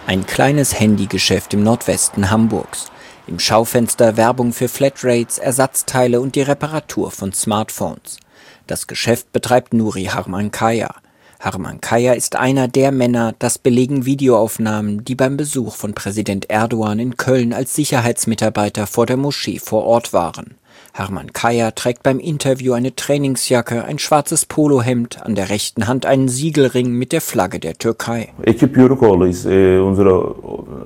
Ein kleines Handygeschäft im Nordwesten Hamburgs. Im Schaufenster Werbung für Flatrates, Ersatzteile und die Reparatur von Smartphones. Das Geschäft betreibt Nuri Harmankaya. Harmankaya ist einer der Männer, das belegen Videoaufnahmen, die beim Besuch von Präsident Erdogan in Köln als Sicherheitsmitarbeiter vor der Moschee vor Ort waren. Harmankaya trägt beim Interview eine Trainingsjacke, ein schwarzes Polohemd, an der rechten Hand einen Siegelring mit der Flagge der Türkei. Ekip Yörükoğlu ist unser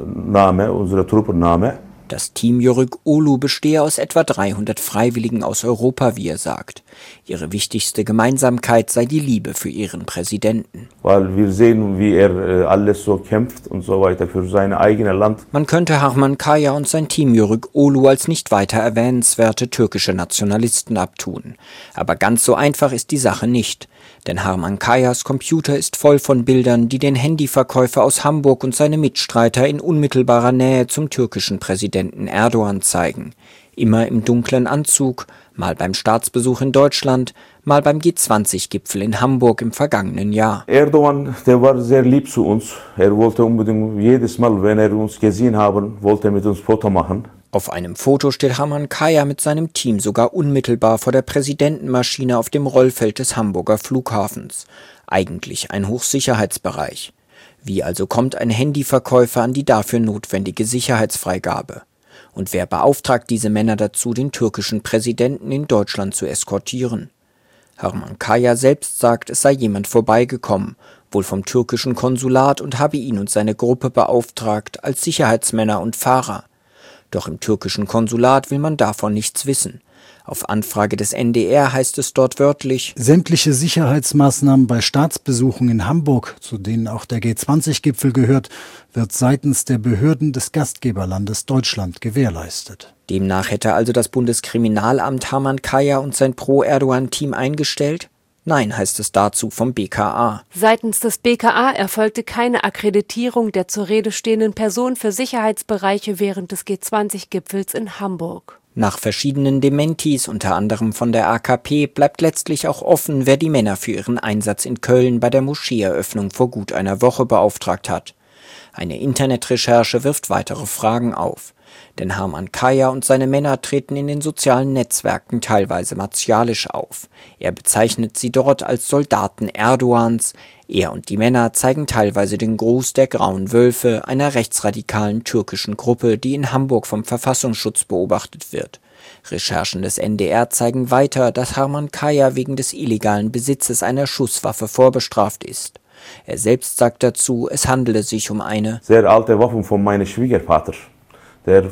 Truppenname. Das Team Yörük-Oğlu bestehe aus etwa 300 Freiwilligen aus Europa, wie er sagt. Ihre wichtigste Gemeinsamkeit sei die Liebe für ihren Präsidenten. Weil wir sehen, wie er alles so kämpft und so weiter für sein eigenes Land. Man könnte Harmankaya und sein Team Yörük-Oğlu als nicht weiter erwähnenswerte türkische Nationalisten abtun. Aber ganz so einfach ist die Sache nicht. Denn Harmankayas Computer ist voll von Bildern, die den Handyverkäufer aus Hamburg und seine Mitstreiter in unmittelbarer Nähe zum türkischen Präsidenten Erdogan zeigen. Immer im dunklen Anzug, mal beim Staatsbesuch in Deutschland, mal beim G20-Gipfel in Hamburg im vergangenen Jahr. Erdogan, der war sehr lieb zu uns. Er wollte unbedingt jedes Mal, wenn er uns gesehen haben, wollte er mit uns Foto machen. Auf einem Foto steht Harmankaya mit seinem Team sogar unmittelbar vor der Präsidentenmaschine auf dem Rollfeld des Hamburger Flughafens. Eigentlich ein Hochsicherheitsbereich. Wie also kommt ein Handyverkäufer an die dafür notwendige Sicherheitsfreigabe? Und wer beauftragt diese Männer dazu, den türkischen Präsidenten in Deutschland zu eskortieren? Harmankaya selbst sagt, es sei jemand vorbeigekommen, wohl vom türkischen Konsulat, und habe ihn und seine Gruppe beauftragt als Sicherheitsmänner und Fahrer. Doch im türkischen Konsulat will man davon nichts wissen. Auf Anfrage des NDR heißt es dort wörtlich: Sämtliche Sicherheitsmaßnahmen bei Staatsbesuchen in Hamburg, zu denen auch der G20-Gipfel gehört, wird seitens der Behörden des Gastgeberlandes Deutschland gewährleistet. Demnach hätte also das Bundeskriminalamt Harmankaya und sein Pro-Erdogan-Team eingestellt? Nein, heißt es dazu vom BKA. Seitens des BKA erfolgte keine Akkreditierung der zur Rede stehenden Person für Sicherheitsbereiche während des G20-Gipfels in Hamburg. Nach verschiedenen Dementis, unter anderem von der AKP, bleibt letztlich auch offen, wer die Männer für ihren Einsatz in Köln bei der Moscheeeröffnung vor gut einer Woche beauftragt hat. Eine Internetrecherche wirft weitere Fragen auf. Denn Harmankaya und seine Männer treten in den sozialen Netzwerken teilweise martialisch auf. Er bezeichnet sie dort als Soldaten Erdogans. Er und die Männer zeigen teilweise den Gruß der Grauen Wölfe, einer rechtsradikalen türkischen Gruppe, die in Hamburg vom Verfassungsschutz beobachtet wird. Recherchen des NDR zeigen weiter, dass Harmankaya wegen des illegalen Besitzes einer Schusswaffe vorbestraft ist. Er selbst sagt dazu, es handele sich um eine sehr alte Waffe von meinem Schwiegervater, der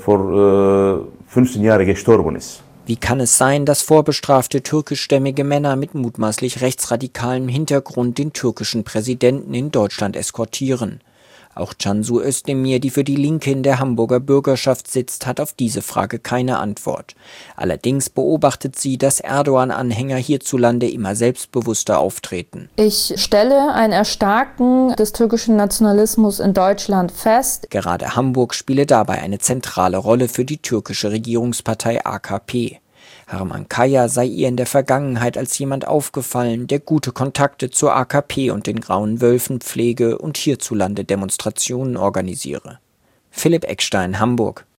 vor 15 Jahren gestorben ist. Wie kann es sein, dass vorbestrafte türkischstämmige Männer mit mutmaßlich rechtsradikalem Hintergrund den türkischen Präsidenten in Deutschland eskortieren? Auch Cansu Özdemir, die für die Linke in der Hamburger Bürgerschaft sitzt, hat auf diese Frage keine Antwort. Allerdings beobachtet sie, dass Erdogan-Anhänger hierzulande immer selbstbewusster auftreten. Ich stelle ein Erstarken des türkischen Nationalismus in Deutschland fest. Gerade Hamburg spiele dabei eine zentrale Rolle für die türkische Regierungspartei AKP. Harmankaya sei ihr in der Vergangenheit als jemand aufgefallen, der gute Kontakte zur AKP und den Grauen Wölfen pflege und hierzulande Demonstrationen organisiere. Philipp Eckstein, Hamburg.